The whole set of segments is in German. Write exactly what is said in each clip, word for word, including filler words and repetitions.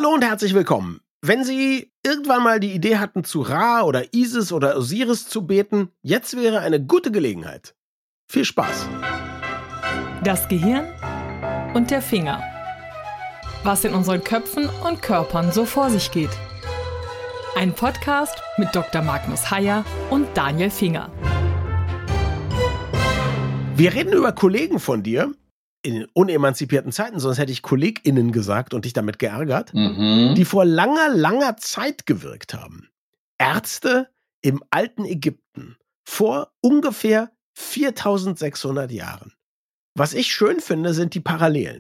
Hallo und herzlich willkommen. Wenn Sie irgendwann mal die Idee hatten, zu Ra oder Isis oder Osiris zu beten, jetzt wäre eine gute Gelegenheit. Viel Spaß. Das Gehirn und der Finger. Was in unseren Köpfen und Körpern so vor sich geht. Ein Podcast mit Doktor Magnus Heyer und Daniel Finger. Wir reden über Kollegen von dir in unemanzipierten Zeiten, sonst hätte ich KollegInnen gesagt und dich damit geärgert, Mhm. die vor langer, langer Zeit gewirkt haben. Ärzte im alten Ägypten vor ungefähr viertausendsechshundert Jahren. Was ich schön finde, sind die Parallelen.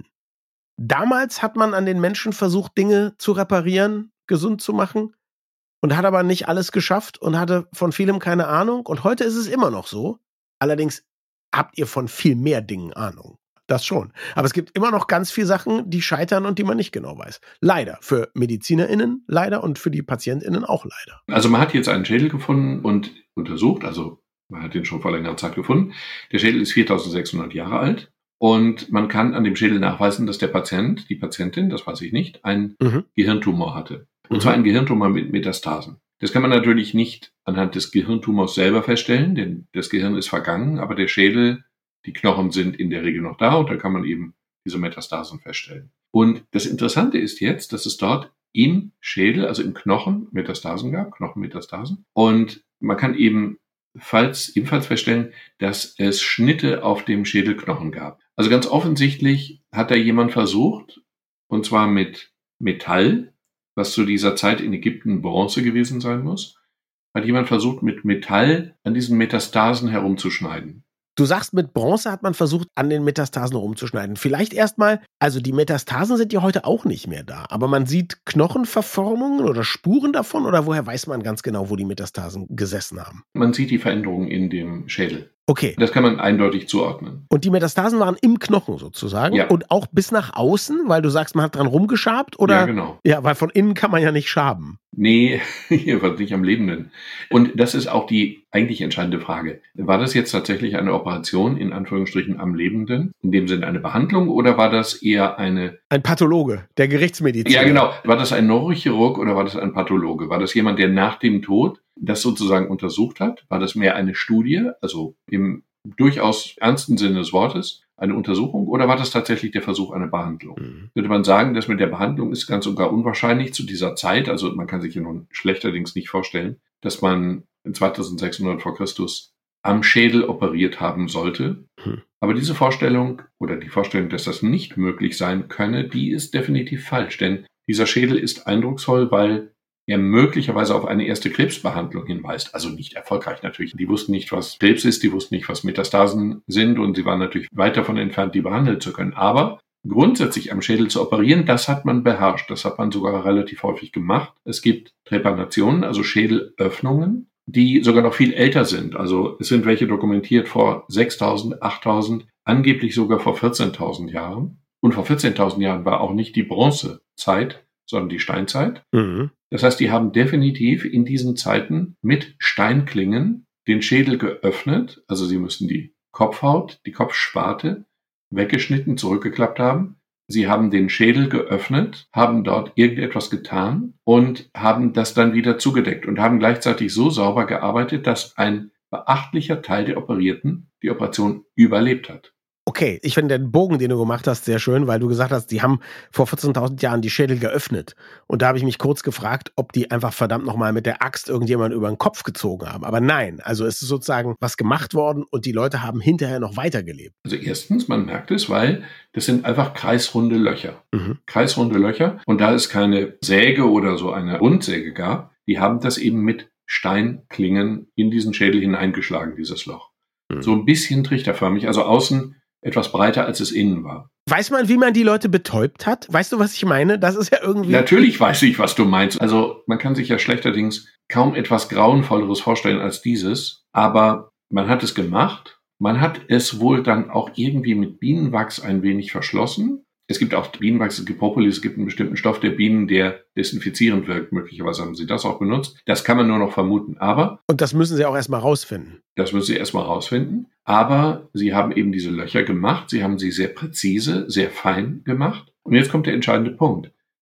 Damals hat man an den Menschen versucht, Dinge zu reparieren, gesund zu machen und hat aber nicht alles geschafft und hatte von vielem keine Ahnung. Und heute ist es immer noch so. Allerdings habt ihr von viel mehr Dingen Ahnung. Das schon. Aber es gibt immer noch ganz viele Sachen, die scheitern und die man nicht genau weiß. Leider. Für MedizinerInnen leider und für die PatientInnen auch leider. Also man hat jetzt einen Schädel gefunden und untersucht, also man hat den schon vor längerer Zeit gefunden. Der Schädel ist viertausendsechshundert Jahre alt und man kann an dem Schädel nachweisen, dass der Patient, die Patientin, das weiß ich nicht, einen Mhm. Gehirntumor hatte. Und Mhm. zwar einen Gehirntumor mit Metastasen. Das kann man natürlich nicht anhand des Gehirntumors selber feststellen, denn das Gehirn ist vergangen, aber der Schädel, die Knochen sind in der Regel noch da und da kann man eben diese Metastasen feststellen. Und das Interessante ist jetzt, dass es dort im Schädel, also im Knochen, Metastasen gab, Knochenmetastasen. Und man kann eben falls, ebenfalls feststellen, dass es Schnitte auf dem Schädelknochen gab. Also ganz offensichtlich hat da jemand versucht, und zwar mit Metall, was zu dieser Zeit in Ägypten Bronze gewesen sein muss, hat jemand versucht, mit Metall an diesen Metastasen herumzuschneiden. Du sagst, mit Bronze hat man versucht, an den Metastasen rumzuschneiden. Vielleicht erstmal, also die Metastasen sind ja heute auch nicht mehr da, aber man sieht Knochenverformungen oder Spuren davon oder woher weiß man ganz genau, wo die Metastasen gesessen haben? Man sieht die Veränderungen in dem Schädel. Okay. Das kann man eindeutig zuordnen. Und die Metastasen waren im Knochen sozusagen? Ja. Und auch bis nach außen, weil du sagst, man hat dran rumgeschabt? Oder? Ja, genau. Ja, weil von innen kann man ja nicht schaben. Nee, jedenfalls nicht am Lebenden. Und das ist auch die eigentlich entscheidende Frage. War das jetzt tatsächlich eine Operation, in Anführungsstrichen, am Lebenden? In dem Sinne eine Behandlung oder war das eher eine... Ein Pathologe, der Gerichtsmediziner. Ja, genau. War das ein Neurochirurg oder war das ein Pathologe? War das jemand, der nach dem Tod das sozusagen untersucht hat? War das mehr eine Studie, also im durchaus ernsten Sinne des Wortes, eine Untersuchung, oder war das tatsächlich der Versuch einer Behandlung? Mhm. Würde man sagen, dass mit der Behandlung ist ganz und gar unwahrscheinlich zu dieser Zeit, also man kann sich ja nun schlechterdings nicht vorstellen, dass man in zweitausendsechshundert vor Christus am Schädel operiert haben sollte. Mhm. Aber diese Vorstellung oder die Vorstellung, dass das nicht möglich sein könne, die ist definitiv falsch, denn dieser Schädel ist eindrucksvoll, weil er möglicherweise auf eine erste Krebsbehandlung hinweist. Also nicht erfolgreich natürlich. Die wussten nicht, was Krebs ist, die wussten nicht, was Metastasen sind und sie waren natürlich weit davon entfernt, die behandeln zu können. Aber grundsätzlich am Schädel zu operieren, das hat man beherrscht. Das hat man sogar relativ häufig gemacht. Es gibt Trepanationen, also Schädelöffnungen, die sogar noch viel älter sind. Also es sind welche dokumentiert vor sechstausend, achttausend, angeblich sogar vor vierzehntausend Jahren. Und vor vierzehntausend Jahren war auch nicht die Bronzezeit, sondern die Steinzeit. Mhm. Das heißt, die haben definitiv in diesen Zeiten mit Steinklingen den Schädel geöffnet. Also sie müssen die Kopfhaut, die Kopfsparte weggeschnitten, zurückgeklappt haben. Sie haben den Schädel geöffnet, haben dort irgendetwas getan und haben das dann wieder zugedeckt und haben gleichzeitig so sauber gearbeitet, dass ein beachtlicher Teil der Operierten die Operation überlebt hat. Okay, ich finde den Bogen, den du gemacht hast, sehr schön, weil du gesagt hast, die haben vor vierzehntausend Jahren die Schädel geöffnet. Und da habe ich mich kurz gefragt, ob die einfach verdammt nochmal mit der Axt irgendjemand über den Kopf gezogen haben. Aber nein, also es ist sozusagen was gemacht worden und die Leute haben hinterher noch weitergelebt. Also erstens, man merkt es, weil das sind einfach kreisrunde Löcher. Mhm. Kreisrunde Löcher. Und da es keine Säge oder so eine Rundsäge gab, die haben das eben mit Steinklingen in diesen Schädel hineingeschlagen, dieses Loch. Mhm. So ein bisschen trichterförmig, also außen etwas breiter, als es innen war. Weiß man, wie man die Leute betäubt hat? Weißt du, was ich meine? Das ist ja irgendwie... Natürlich weiß ich, was du meinst. Also man kann sich ja schlechterdings kaum etwas Grauenvolleres vorstellen als dieses. Aber man hat es gemacht. Man hat es wohl dann auch irgendwie mit Bienenwachs ein wenig verschlossen. Es gibt auch Bienenwachs, es gibt Propolis, es gibt einen bestimmten Stoff der Bienen, der desinfizierend wirkt. Möglicherweise haben sie das auch benutzt. Das kann man nur noch vermuten. Aber... Und das müssen sie auch erstmal rausfinden. Das müssen sie erstmal rausfinden. Aber sie haben eben diese Löcher gemacht. Sie haben sie sehr präzise, sehr fein gemacht. Und jetzt kommt der entscheidende Punkt.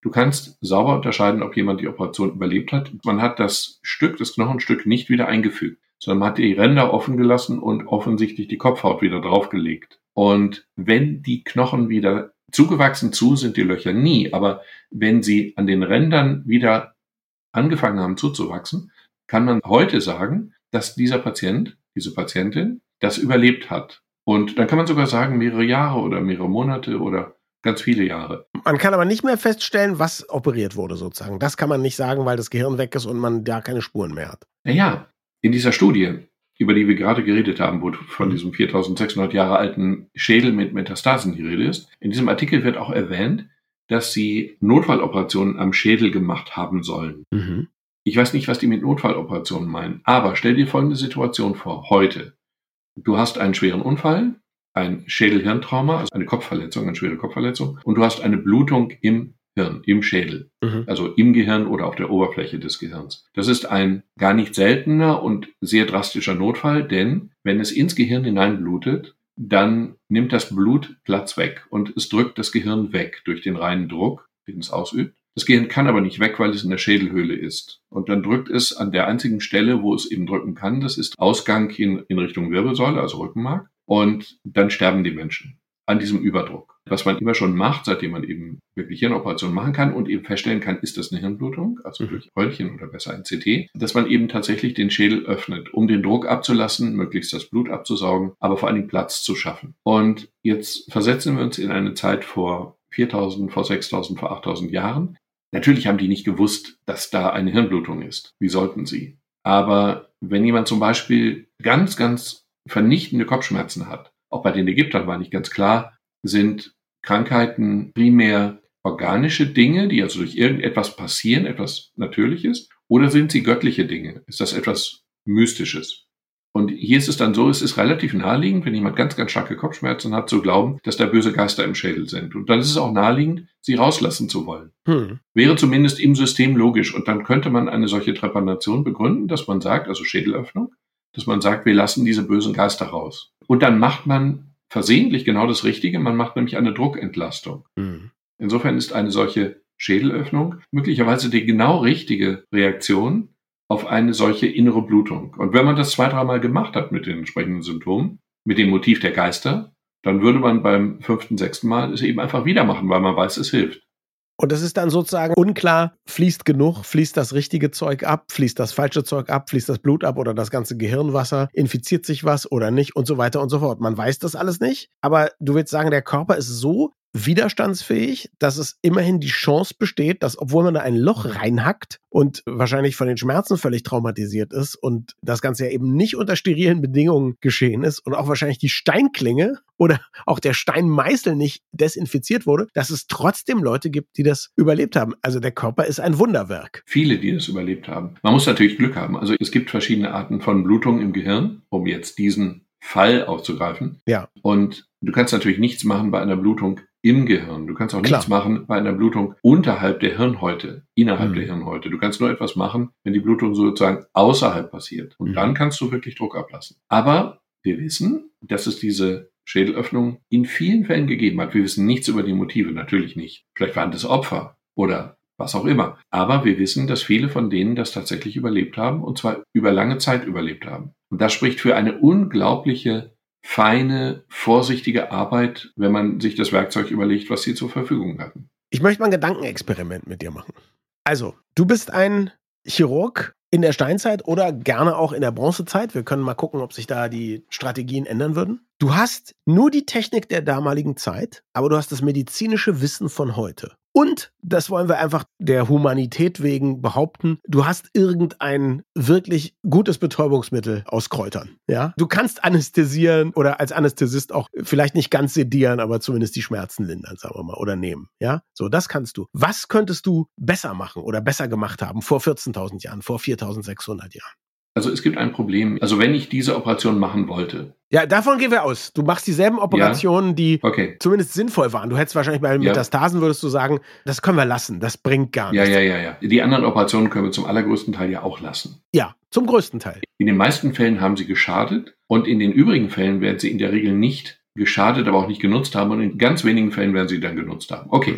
Du kannst sauber unterscheiden, ob jemand die Operation überlebt hat. Man hat das Stück, das Knochenstück nicht wieder eingefügt, sondern man hat die Ränder offen gelassen und offensichtlich die Kopfhaut wieder draufgelegt. Und wenn die Knochen wieder zugewachsen, zu sind die Löcher nie, aber wenn sie an den Rändern wieder angefangen haben zuzuwachsen, kann man heute sagen, dass dieser Patient, diese Patientin, das überlebt hat. Und dann kann man sogar sagen, mehrere Jahre oder mehrere Monate oder ganz viele Jahre. Man kann aber nicht mehr feststellen, was operiert wurde sozusagen. Das kann man nicht sagen, weil das Gehirn weg ist und man da keine Spuren mehr hat. Naja, in dieser Studie, über die wir gerade geredet haben, wo von diesem viertausendsechshundert Jahre alten Schädel mit Metastasen die Rede ist, in diesem Artikel wird auch erwähnt, dass sie Notfalloperationen am Schädel gemacht haben sollen. Mhm. Ich weiß nicht, was die mit Notfalloperationen meinen, aber stell dir folgende Situation vor, heute. Du hast einen schweren Unfall, ein Schädel-Hirntrauma, also eine Kopfverletzung, eine schwere Kopfverletzung, und du hast eine Blutung im Hirn, im Schädel, Mhm. also im Gehirn oder auf der Oberfläche des Gehirns. Das ist ein gar nicht seltener und sehr drastischer Notfall, denn wenn es ins Gehirn hineinblutet, dann nimmt das Blut Platz weg und es drückt das Gehirn weg durch den reinen Druck, den es ausübt. Das Gehirn kann aber nicht weg, weil es in der Schädelhöhle ist. Und dann drückt es an der einzigen Stelle, wo es eben drücken kann. Das ist Ausgang in, in Richtung Wirbelsäule, also Rückenmark. Und dann sterben die Menschen an diesem Überdruck. Was man immer schon macht, seitdem man eben wirklich Hirnoperationen machen kann und eben feststellen kann, ist das eine Hirnblutung, also durch Röntgen oder besser ein C T, dass man eben tatsächlich den Schädel öffnet, um den Druck abzulassen, möglichst das Blut abzusaugen, aber vor allen Dingen Platz zu schaffen. Und jetzt versetzen wir uns in eine Zeit vor viertausend, vor sechstausend, vor achttausend Jahren. Natürlich haben die nicht gewusst, dass da eine Hirnblutung ist. Wie sollten sie? Aber wenn jemand zum Beispiel ganz, ganz vernichtende Kopfschmerzen hat, auch bei den Ägyptern war nicht ganz klar, sind Krankheiten primär organische Dinge, die also durch irgendetwas passieren, etwas Natürliches, oder sind sie göttliche Dinge? Ist das etwas Mystisches? Und hier ist es dann so, es ist relativ naheliegend, wenn jemand ganz, ganz starke Kopfschmerzen hat, zu glauben, dass da böse Geister im Schädel sind. Und dann ist es auch naheliegend, sie rauslassen zu wollen. Hm. Wäre zumindest im System logisch. Und dann könnte man eine solche Trepanation begründen, dass man sagt, also Schädelöffnung, dass man sagt, wir lassen diese bösen Geister raus. Und dann macht man versehentlich genau das Richtige, man macht nämlich eine Druckentlastung. Hm. Insofern ist eine solche Schädelöffnung möglicherweise die genau richtige Reaktion auf eine solche innere Blutung. Und wenn man das zwei, dreimal gemacht hat mit den entsprechenden Symptomen, mit dem Motiv der Geister, dann würde man beim fünften, sechsten Mal es eben einfach wieder machen, weil man weiß, es hilft. Und das ist dann sozusagen unklar, fließt genug, fließt das richtige Zeug ab, fließt das falsche Zeug ab, fließt das Blut ab oder das ganze Gehirnwasser, infiziert sich was oder nicht und so weiter und so fort. Man weiß das alles nicht, aber du willst sagen, der Körper ist so widerstandsfähig, dass es immerhin die Chance besteht, dass, obwohl man da ein Loch reinhackt und wahrscheinlich von den Schmerzen völlig traumatisiert ist und das Ganze ja eben nicht unter sterilen Bedingungen geschehen ist und auch wahrscheinlich die Steinklinge oder auch der Steinmeißel nicht desinfiziert wurde, dass es trotzdem Leute gibt, die das überlebt haben. Also der Körper ist ein Wunderwerk. Viele, die das überlebt haben. Man muss natürlich Glück haben. Also es gibt verschiedene Arten von Blutungen im Gehirn, um jetzt diesen Fall aufzugreifen. Ja. Und du kannst natürlich nichts machen bei einer Blutung im Gehirn. Du kannst auch Klar. nichts machen bei einer Blutung unterhalb der Hirnhäute, innerhalb Mhm. der Hirnhäute. Du kannst nur etwas machen, wenn die Blutung sozusagen außerhalb passiert. Und Mhm. dann kannst du wirklich Druck ablassen. Aber wir wissen, dass es diese Schädelöffnung in vielen Fällen gegeben hat. Wir wissen nichts über die Motive, natürlich nicht. Vielleicht waren das Opfer oder was auch immer. Aber wir wissen, dass viele von denen das tatsächlich überlebt haben und zwar über lange Zeit überlebt haben. Und das spricht für eine unglaubliche, feine, vorsichtige Arbeit, wenn man sich das Werkzeug überlegt, was sie zur Verfügung hatten. Ich möchte mal ein Gedankenexperiment mit dir machen. Also, du bist ein Chirurg in der Steinzeit oder gerne auch in der Bronzezeit. Wir können mal gucken, ob sich da die Strategien ändern würden. Du hast nur die Technik der damaligen Zeit, aber du hast das medizinische Wissen von heute. Und, das wollen wir einfach der Humanität wegen behaupten, du hast irgendein wirklich gutes Betäubungsmittel aus Kräutern. Ja? Du kannst anästhesieren oder als Anästhesist auch vielleicht nicht ganz sedieren, aber zumindest die Schmerzen lindern, sagen wir mal, oder nehmen. Ja? So, das kannst du. Was könntest du besser machen oder besser gemacht haben vor vierzehntausend Jahren, vor viertausendsechshundert Jahren? Also es gibt ein Problem. Also wenn ich diese Operation machen wollte. Ja, davon gehen wir aus. Du machst dieselben Operationen, ja, die okay. zumindest sinnvoll waren. Du hättest wahrscheinlich bei den ja. Metastasen, würdest du sagen, das können wir lassen, das bringt gar ja, nichts. Ja, ja, ja. Die anderen Operationen können wir zum allergrößten Teil ja auch lassen. Ja, zum größten Teil. In den meisten Fällen haben sie geschadet und in den übrigen Fällen werden sie in der Regel nicht geschadet, aber auch nicht genutzt haben und in ganz wenigen Fällen werden sie dann genutzt haben. Okay, mhm.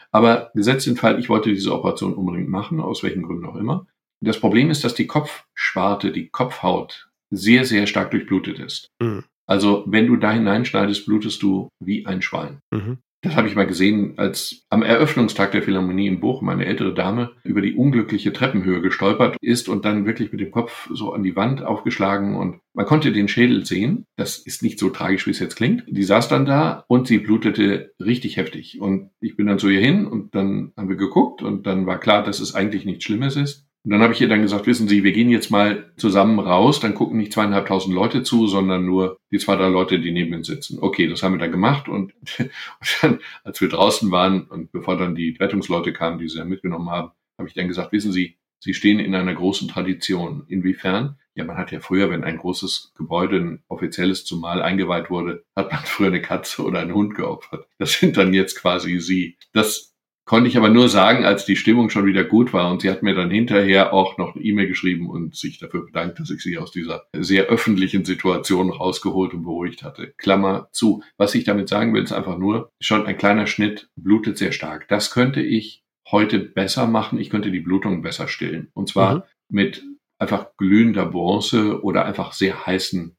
Aber gesetzt den Fall, ich wollte diese Operation unbedingt machen, aus welchen Gründen auch immer. Das Problem ist, dass die Kopfschwarte, die Kopfhaut, sehr, sehr stark durchblutet ist. Mhm. Also wenn du da hineinschneidest, blutest du wie ein Schwein. Mhm. Das habe ich mal gesehen, als am Eröffnungstag der Philharmonie in Bochum eine ältere Dame über die unglückliche Treppenhöhe gestolpert ist und dann wirklich mit dem Kopf so an die Wand aufgeschlagen und man konnte den Schädel sehen. Das ist nicht so tragisch, wie es jetzt klingt. Die saß dann da und sie blutete richtig heftig. Und ich bin dann zu ihr hin und dann haben wir geguckt und dann war klar, dass es eigentlich nichts Schlimmes ist. Und dann habe ich ihr dann gesagt, wissen Sie, wir gehen jetzt mal zusammen raus, dann gucken nicht zweieinhalbtausend Leute zu, sondern nur die zwei, drei Leute, die neben uns sitzen. Okay, das haben wir dann gemacht und, und dann, als wir draußen waren und bevor dann die Rettungsleute kamen, die sie dann mitgenommen haben, habe ich dann gesagt, wissen Sie, Sie stehen in einer großen Tradition. Inwiefern? Ja, man hat ja früher, wenn ein großes Gebäude, ein offizielles zumal eingeweiht wurde, hat man früher eine Katze oder einen Hund geopfert. Das sind dann jetzt quasi Sie. Das konnte ich aber nur sagen, als die Stimmung schon wieder gut war. Und sie hat mir dann hinterher auch noch eine E-Mail geschrieben und sich dafür bedankt, dass ich sie aus dieser sehr öffentlichen Situation rausgeholt und beruhigt hatte. Klammer zu. Was ich damit sagen will, ist einfach nur, schon ein kleiner Schnitt blutet sehr stark. Das könnte ich heute besser machen. Ich könnte die Blutung besser stillen. Und zwar mhm. mit einfach glühender Bronze oder einfach sehr heißen,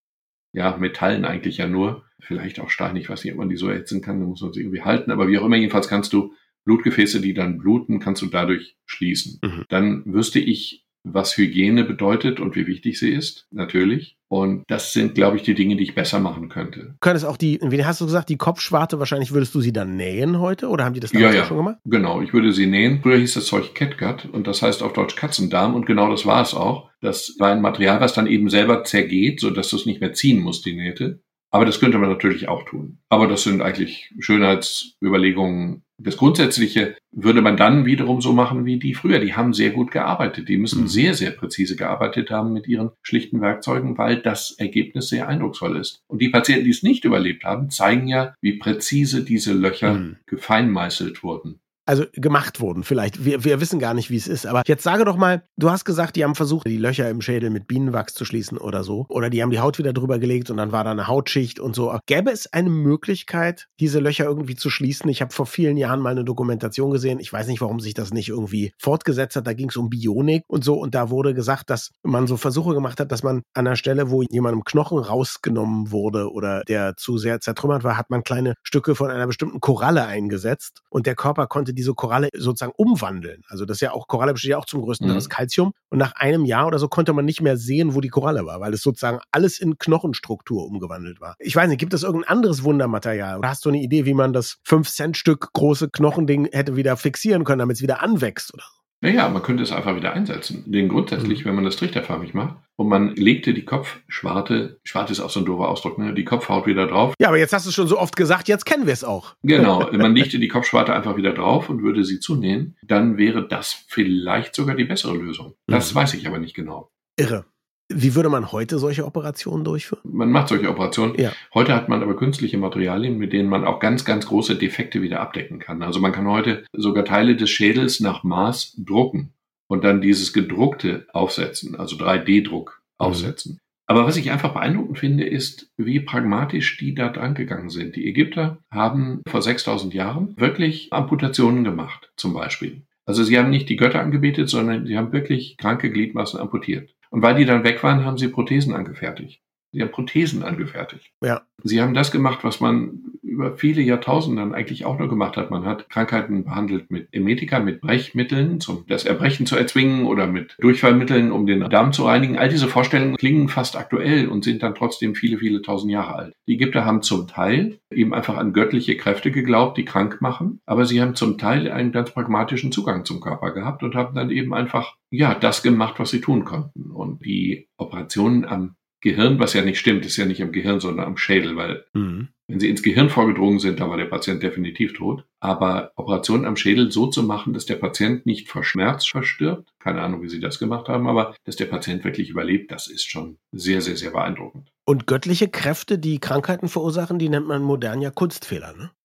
ja, Metallen eigentlich ja nur. Vielleicht auch Stein. Ich weiß nicht, ob man die so erhitzen kann. Da muss man sie irgendwie halten. Aber wie auch immer, jedenfalls kannst du Blutgefäße, die dann bluten, kannst du dadurch schließen. Mhm. Dann wüsste ich, was Hygiene bedeutet und wie wichtig sie ist, natürlich. Und das sind, glaube ich, die Dinge, die ich besser machen könnte. Du könntest auch die, wie hast du gesagt, die Kopfschwarte, wahrscheinlich würdest du sie dann nähen heute? Oder haben die das damals ja, ja. schon gemacht? Genau, ich würde sie nähen. Früher hieß das Zeug Catgut und das heißt auf Deutsch Katzendarm und genau das war es auch. Das war ein Material, was dann eben selber zergeht, sodass du es nicht mehr ziehen musst, die Nähte. Aber das könnte man natürlich auch tun. Aber das sind eigentlich Schönheitsüberlegungen. Das Grundsätzliche würde man dann wiederum so machen wie die früher. Die haben sehr gut gearbeitet. Die müssen sehr, sehr präzise gearbeitet haben mit ihren schlichten Werkzeugen, weil das Ergebnis sehr eindrucksvoll ist. Und die Patienten, die es nicht überlebt haben, zeigen ja, wie präzise diese Löcher mhm. gefeinmeißelt wurden. Also gemacht wurden vielleicht. Wir, wir wissen gar nicht, wie es ist. Aber jetzt sage doch mal, du hast gesagt, die haben versucht, die Löcher im Schädel mit Bienenwachs zu schließen oder so. Oder die haben die Haut wieder drüber gelegt und dann war da eine Hautschicht und so. Gäbe es eine Möglichkeit, diese Löcher irgendwie zu schließen? Ich habe vor vielen Jahren mal eine Dokumentation gesehen. Ich weiß nicht, warum sich das nicht irgendwie fortgesetzt hat. Da ging es um Bionik und so. Und da wurde gesagt, dass man so Versuche gemacht hat, dass man an der Stelle, wo jemandem Knochen rausgenommen wurde oder der zu sehr zertrümmert war, hat man kleine Stücke von einer bestimmten Koralle eingesetzt. Und der Körper konnte diese Koralle sozusagen umwandeln. Also das ist ja auch, Koralle besteht ja auch zum größten Teil aus Calcium. Und nach einem Jahr oder so konnte man nicht mehr sehen, wo die Koralle war, weil es sozusagen alles in Knochenstruktur umgewandelt war. Ich weiß nicht, gibt es irgendein anderes Wundermaterial? Oder hast du eine Idee, wie man das fünf Cent Stück große Knochending hätte wieder fixieren können, damit es wieder anwächst oder so? Naja, man könnte es einfach wieder einsetzen. Denn grundsätzlich, mhm. wenn man das trichterförmig macht und man legte die Kopfschwarte, Schwarte ist auch so ein doofer Ausdruck, ne? Die Kopfhaut wieder drauf. Ja, aber jetzt hast du es schon so oft gesagt, jetzt kennen wir es auch. Genau, man legte die Kopfschwarte einfach wieder drauf und würde sie zunähen, dann wäre das vielleicht sogar die bessere Lösung. Das mhm. weiß ich aber nicht genau. Irre. Wie würde man heute solche Operationen durchführen? Man macht solche Operationen. Ja. Heute hat man aber künstliche Materialien, mit denen man auch ganz, ganz große Defekte wieder abdecken kann. Also man kann heute sogar Teile des Schädels nach Maß drucken und dann dieses gedruckte aufsetzen, also drei D Druck aufsetzen. Mhm. Aber was ich einfach beeindruckend finde, ist, wie pragmatisch die da dran gegangen sind. Die Ägypter haben vor sechstausend Jahren wirklich Amputationen gemacht, zum Beispiel. Also sie haben nicht die Götter angebetet, sondern sie haben wirklich kranke Gliedmaßen amputiert. Und weil die dann weg waren, haben sie Prothesen angefertigt. Sie haben Prothesen angefertigt. Ja. Sie haben das gemacht, was man über viele Jahrtausende dann eigentlich auch nur gemacht hat. Man hat Krankheiten behandelt mit Emetika, mit Brechmitteln, um das Erbrechen zu erzwingen oder mit Durchfallmitteln, um den Darm zu reinigen. All diese Vorstellungen klingen fast aktuell und sind dann trotzdem viele, viele tausend Jahre alt. Die Ägypter haben zum Teil eben einfach an göttliche Kräfte geglaubt, die krank machen, aber sie haben zum Teil einen ganz pragmatischen Zugang zum Körper gehabt und haben dann eben einfach, ja, das gemacht, was sie tun konnten. Und die Operationen am Gehirn, was ja nicht stimmt, ist ja nicht am Gehirn, sondern am Schädel, weil mhm. wenn sie ins Gehirn vorgedrungen sind, dann war der Patient definitiv tot. Aber Operationen am Schädel so zu machen, dass der Patient nicht vor Schmerz verstirbt, keine Ahnung, wie sie das gemacht haben, aber dass der Patient wirklich überlebt, das ist schon sehr, sehr, sehr beeindruckend. Und göttliche Kräfte, die Krankheiten verursachen, die nennt man modern ja Kunstfehler, ne?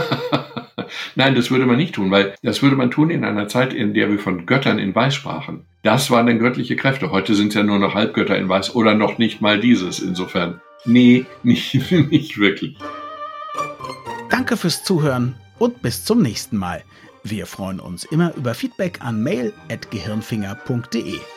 Nein, das würde man nicht tun, weil das würde man tun in einer Zeit, in der wir von Göttern in Weiß sprachen. Das waren dann göttliche Kräfte. Heute sind es ja nur noch Halbgötter in Weiß oder noch nicht mal dieses. Insofern, nee, nicht, nicht wirklich. Danke fürs Zuhören und bis zum nächsten Mal. Wir freuen uns immer über Feedback an mail at gehirnfinger punkt de.